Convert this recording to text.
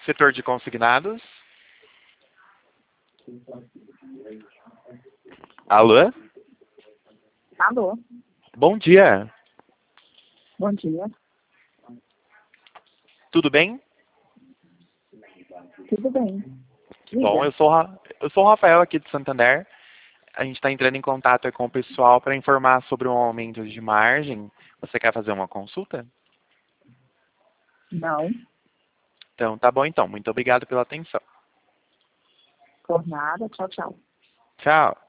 setor de consignados. Alô? Alô, Bom dia. bom dia. Tudo bem? Tudo bem? Que bom. Diga. Eu sou o Rafael aqui de Santander. A gente está entrando em contato com o pessoal para informar sobre um aumento de margem. Você quer fazer uma consulta? Não, Então, tá bom então. Muito obrigado pela atenção. por nada. Tchau, tchau. Tchau.